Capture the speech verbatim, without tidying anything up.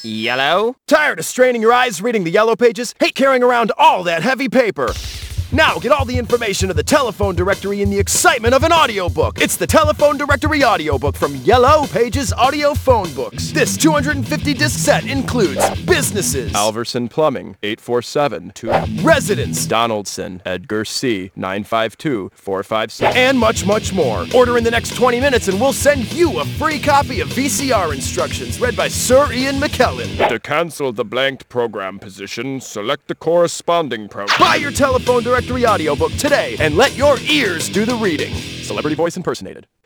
Yellow? Tired of straining your eyes reading the yellow pages? Hate carrying around all that heavy paper? Now get all the information of the telephone directory in the excitement of an audiobook. It's the Telephone Directory Audiobook from Yellow Pages Audio Phone Books. This two hundred fifty disc set includes businesses: Alverson Plumbing, eight four seven two. Residents: Donaldson, Edgar C, nine five two four five six. And much, much more. Order in the next twenty minutes and we'll send you a free copy of V C R instructions read by Sir Ian McKellen. To cancel the blanked program position, select the corresponding program. Buy your Telephone Directory Audiobook today and let your ears do the reading. Celebrity voice impersonated.